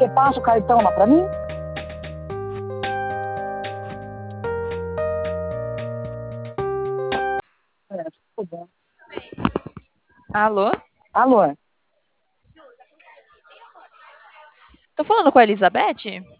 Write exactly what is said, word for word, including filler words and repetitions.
Você passa o cartão lá pra mim? É, tudo bem. Alô? Alô? Tô falando com a Elizabeth?